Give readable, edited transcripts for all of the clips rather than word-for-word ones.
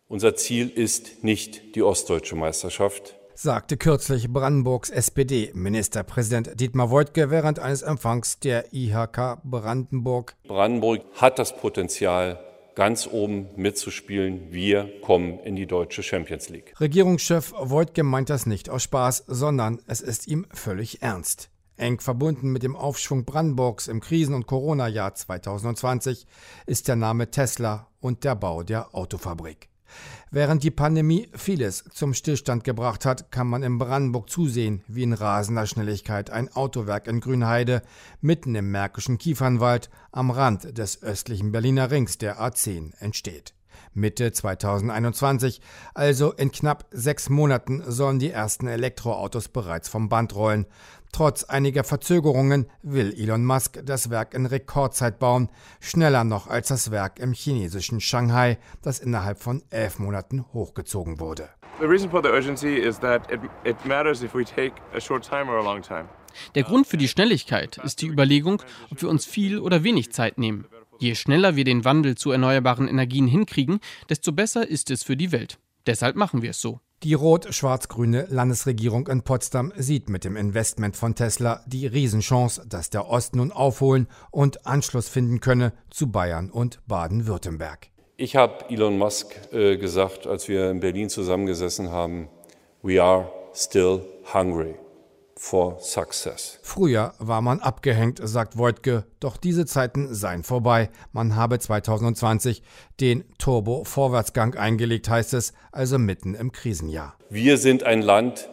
Unser Ziel ist nicht die ostdeutsche Meisterschaft, sagte kürzlich Brandenburgs SPD-Ministerpräsident Dietmar Woidke während eines Empfangs der IHK Brandenburg. Brandenburg hat das Potenzial, ganz oben mitzuspielen. Wir kommen in die deutsche Champions League. Regierungschef Woidke meint das nicht aus Spaß, sondern es ist ihm völlig ernst. Eng verbunden mit dem Aufschwung Brandenburgs im Krisen- und Corona-Jahr 2020 ist der Name Tesla und der Bau der Autofabrik. Während die Pandemie vieles zum Stillstand gebracht hat, kann man in Brandenburg zusehen, wie in rasender Schnelligkeit ein Autowerk in Grünheide mitten im märkischen Kiefernwald am Rand des östlichen Berliner Rings der A10 entsteht. Mitte 2021, also in knapp 6 Monaten, sollen die ersten Elektroautos bereits vom Band rollen. Trotz einiger Verzögerungen will Elon Musk das Werk in Rekordzeit bauen, schneller noch als das Werk im chinesischen Shanghai, das innerhalb von 11 Monaten hochgezogen wurde. Der Grund für die Schnelligkeit ist die Überlegung, ob wir uns viel oder wenig Zeit nehmen. Je schneller wir den Wandel zu erneuerbaren Energien hinkriegen, desto besser ist es für die Welt. Deshalb machen wir es so. Die rot-schwarz-grüne Landesregierung in Potsdam sieht mit dem Investment von Tesla die Riesenchance, dass der Ost nun aufholen und Anschluss finden könne zu Bayern und Baden-Württemberg. Ich habe Elon Musk gesagt, als wir in Berlin zusammengesessen haben, we are still hungry for success. Früher war man abgehängt, sagt Woidke, doch diese Zeiten seien vorbei. Man habe 2020 den Turbo-Vorwärtsgang eingelegt, heißt es, also mitten im Krisenjahr. Wir sind ein Land,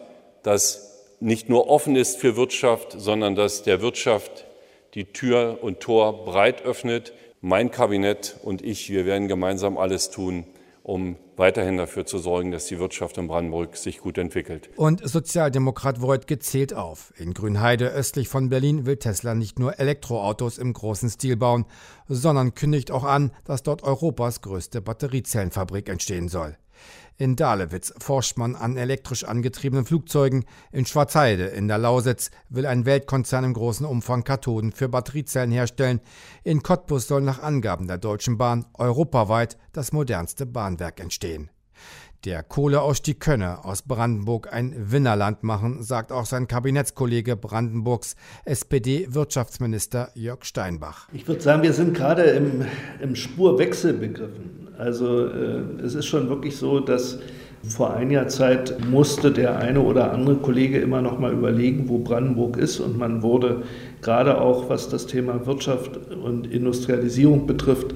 das nicht nur offen ist für Wirtschaft, sondern das der Wirtschaft die Tür und Tor breit öffnet. Mein Kabinett und ich, wir werden gemeinsam alles tun, um weiterhin dafür zu sorgen, dass die Wirtschaft in Brandenburg sich gut entwickelt. Und Sozialdemokrat Woidke zählt auf. In Grünheide östlich von Berlin will Tesla nicht nur Elektroautos im großen Stil bauen, sondern kündigt auch an, dass dort Europas größte Batteriezellenfabrik entstehen soll. In Dahlewitz forscht man an elektrisch angetriebenen Flugzeugen. In Schwarzheide in der Lausitz will ein Weltkonzern im großen Umfang Kathoden für Batteriezellen herstellen. In Cottbus soll nach Angaben der Deutschen Bahn europaweit das modernste Bahnwerk entstehen. Der Kohleausstieg könne aus Brandenburg ein Winnerland machen, sagt auch sein Kabinettskollege Brandenburgs SPD-Wirtschaftsminister Jörg Steinbach. Ich würde sagen, wir sind gerade im Spurwechsel begriffen. Also es ist schon wirklich so, dass vor einiger Zeit musste der eine oder andere Kollege immer noch mal überlegen, wo Brandenburg ist. Und man wurde gerade auch, was das Thema Wirtschaft und Industrialisierung betrifft,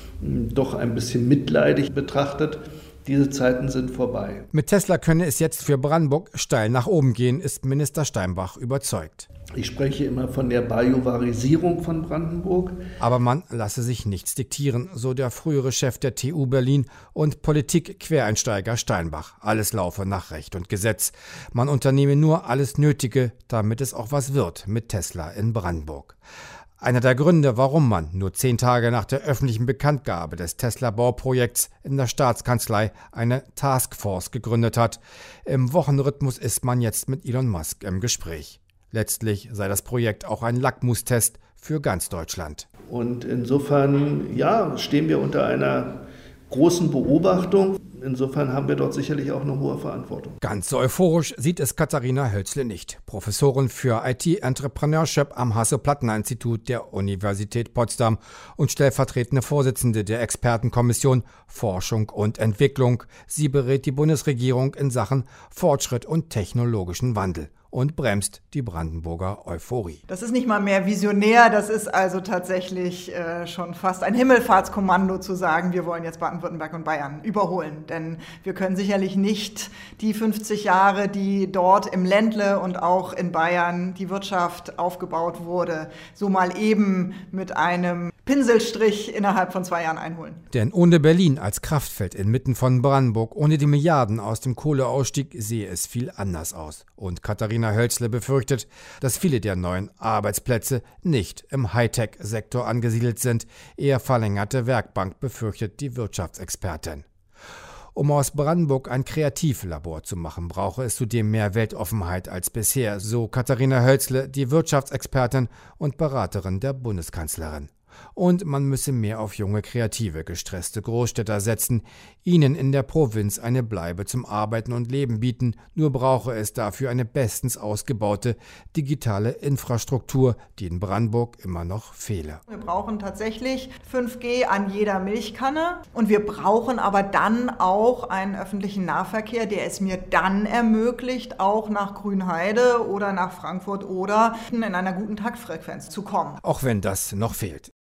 doch ein bisschen mitleidig betrachtet. Diese Zeiten sind vorbei. Mit Tesla könne es jetzt für Brandenburg steil nach oben gehen, ist Minister Steinbach überzeugt. Ich spreche immer von der Bajuwarisierung von Brandenburg. Aber man lasse sich nichts diktieren, so der frühere Chef der TU Berlin und Politik-Quereinsteiger Steinbach. Alles laufe nach Recht und Gesetz. Man unternehme nur alles Nötige, damit es auch was wird mit Tesla in Brandenburg. Einer der Gründe, warum man nur 10 Tage nach der öffentlichen Bekanntgabe des Tesla-Bauprojekts in der Staatskanzlei eine Taskforce gegründet hat. Im Wochenrhythmus ist man jetzt mit Elon Musk im Gespräch. Letztlich sei das Projekt auch ein Lackmustest für ganz Deutschland. Und insofern, ja, stehen wir unter einer großen Beobachtung. Insofern haben wir dort sicherlich auch eine hohe Verantwortung. Ganz so euphorisch sieht es Katharina Hölzle nicht. Professorin für IT-Entrepreneurship am Hasso-Plattner-Institut der Universität Potsdam und stellvertretende Vorsitzende der Expertenkommission Forschung und Entwicklung. Sie berät die Bundesregierung in Sachen Fortschritt und technologischen Wandel und bremst die Brandenburger Euphorie. Das ist nicht mal mehr visionär, das ist also tatsächlich schon fast ein Himmelfahrtskommando zu sagen, wir wollen jetzt Baden-Württemberg und Bayern überholen. Denn wir können sicherlich nicht die 50 Jahre, die dort im Ländle und auch in Bayern die Wirtschaft aufgebaut wurde, so mal eben mit einem Pinselstrich innerhalb von 2 Jahren einholen. Denn ohne Berlin als Kraftfeld inmitten von Brandenburg, ohne die Milliarden aus dem Kohleausstieg, sehe es viel anders aus. Und Katharina Hölzle befürchtet, dass viele der neuen Arbeitsplätze nicht im Hightech-Sektor angesiedelt sind. Eher verlängerte Werkbank, befürchtet die Wirtschaftsexpertin. Um aus Brandenburg ein Kreativlabor zu machen, brauche es zudem mehr Weltoffenheit als bisher, so Katharina Hölzle, die Wirtschaftsexpertin und Beraterin der Bundeskanzlerin. Und man müsse mehr auf junge, kreative, gestresste Großstädter setzen, ihnen in der Provinz eine Bleibe zum Arbeiten und Leben bieten. Nur brauche es dafür eine bestens ausgebaute digitale Infrastruktur, die in Brandenburg immer noch fehle. Wir brauchen tatsächlich 5G an jeder Milchkanne und wir brauchen aber dann auch einen öffentlichen Nahverkehr, der es mir dann ermöglicht, auch nach Grünheide oder nach Frankfurt oder in einer guten Taktfrequenz zu kommen. Auch wenn das noch fehlt.